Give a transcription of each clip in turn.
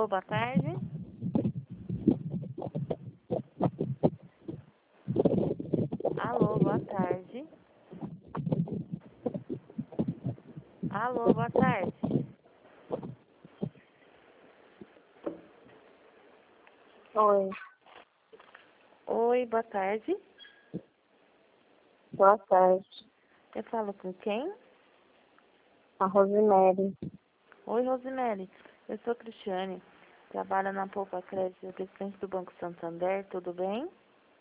boa tarde. Alô, boa tarde. Alô, boa tarde. Oi, Oi, boa tarde. boa tarde. Eu falo com quem? A Rosemary. Oi, Rosemary. Eu sou Cristiane. Trabalho na Poupa Crédito, presidente do Banco Santander. Tudo bem?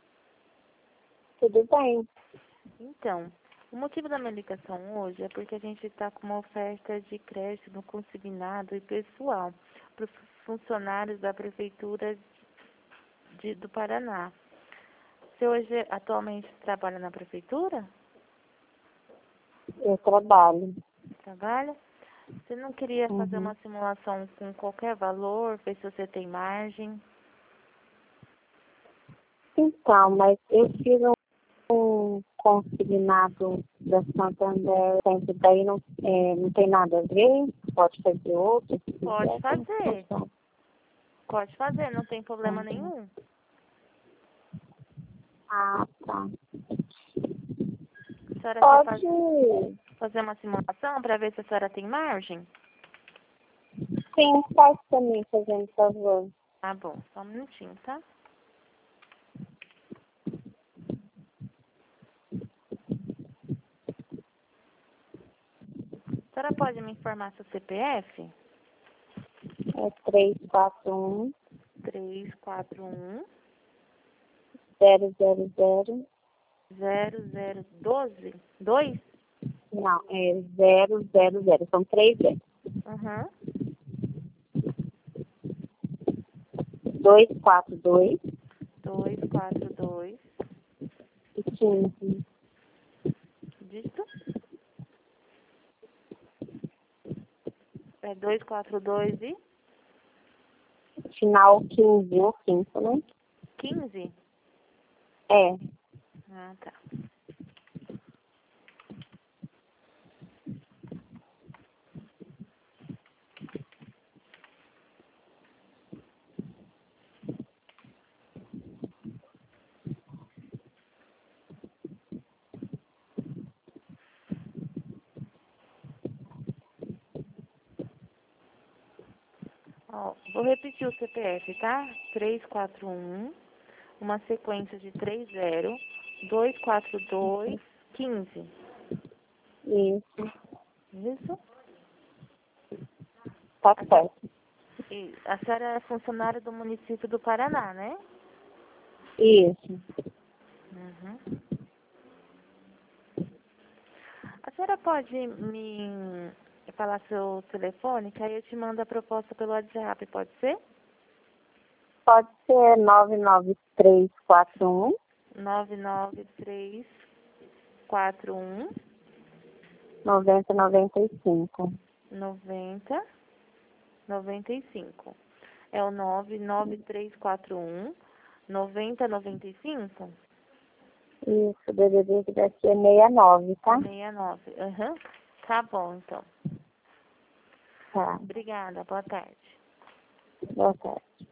Tudo bem? Então, o motivo da minha ligação hoje é porque a gente está com uma oferta de crédito no consignado e pessoal para os funcionários da Prefeitura do Paraná. Você hoje atualmente trabalha na Prefeitura? Eu trabalho. Trabalha? Você não queria fazer uma simulação com qualquer valor, ver se você tem margem? Então, mas eu fiz um consignado da Santander, sempre daí não tem nada a ver, pode fazer outro. Se Pode quiser, como fazer. funciona? Pode fazer, não tem problema nenhum. Ah, tá. A senhora quer Pode, fazer uma simulação para ver se a senhora tem margem? sim, pode também, fazendo favor. Tá bom, só um minutinho, tá? A senhora pode me informar seu CPF? É 341 341 000, 0012 2? não, é 000, são 3 zeros. Aham. 242 242 e 15. dígito? É 242 e Final 15 ou 5, né? 15? É. Ah, tá. Ó, vou repetir o CPF, tá? 341, uma sequência de 30, 242, 15. Isso. Isso? Tá certo. E a senhora é funcionária do município do Paraná, né? Isso. Uhum. A senhora pode me falar seu telefone, que aí eu te mando a proposta pelo WhatsApp, pode ser? Pode ser 99341 99341 9095. 9095. É o 99341 9095? Isso, o DDD que daqui é 69, tá? 69. Aham. Tá bom, então. Tá. Obrigada. Boa tarde. Boa tarde.